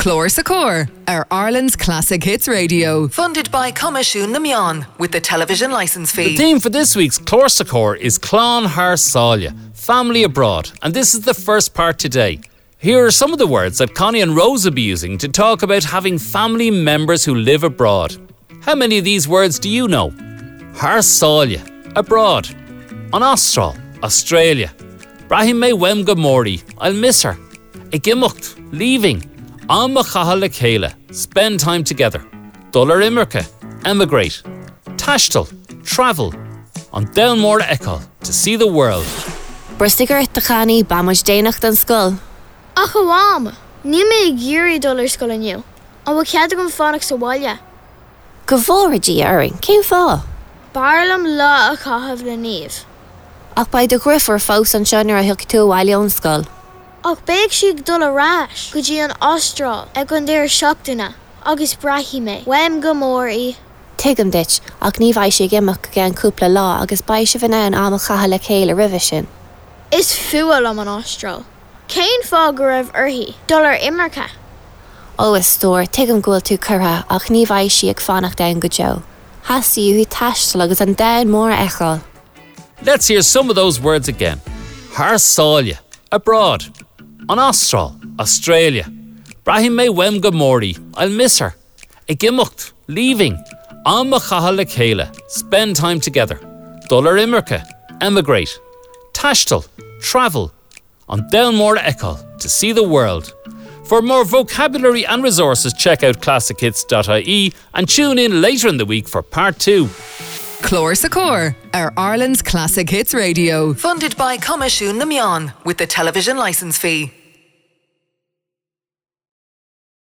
Clór sa Cór, our Ireland's Classic Hits Radio. Funded by Comisiún na Meán with the television licence fee. The theme for this week's Clór sa Cór is Clán Thar Sáile, family abroad, and this is the first part today. Here are some of the words that Connie and Rose will be using to talk about having family members who live abroad. How many of these words do you know? Thar Sáile, abroad. An Austral, Australia. Brahim me wem gomori, I'll miss her. Igimucht, leaving. An Machaha le Chéile, spend time together. Dullar Imirke, emigrate. Tashtal, travel. On Downmore Echo, to see the world. Bristiger de Chani, Bamush Dainach an Skull. Ach awam, ní mé gíri dullar scoil aniu. An bhfuil cead go fánach sa bhaile. Govorigi Erin, came fá. Barlam lá a chahabh le níomh. Ach by the griffer fós an Seanir a hilk tú Wile on Skull. Ach beag siag dul a ráis, go dtí an Austral ag an déir seachtaine, agus braithí mé, wem gomórí. Tigam ditch, ach ní bhaid sé gimach gan cúpla lá agus bai se bhna an am chaha le chéile rivision. Is fual am an Austral. Céin fá go raibh orthaí, dullar Imirce. Oh, is store, tigam gúil tú curra ach ní bhaid sí ag fánach dain go Joe. Hasí hui tastal agus an dain mór echal. Let's hear some of those words again. Thar Sáile, abroad. An Austral, Australia. Brahim me wem gomori, I'll miss her. Igimucht, leaving. An Machaha le Chéile, spend time together. Dullar Imirke, emigrate. Tashtal, travel. On Downmore Echo, to see the world. For more vocabulary and resources, check out classichits.ie and tune in later in the week for part 2. Clór sa Cór, our Ireland's Classic Hits Radio. Funded by Comisiún na Meán with the television licence fee.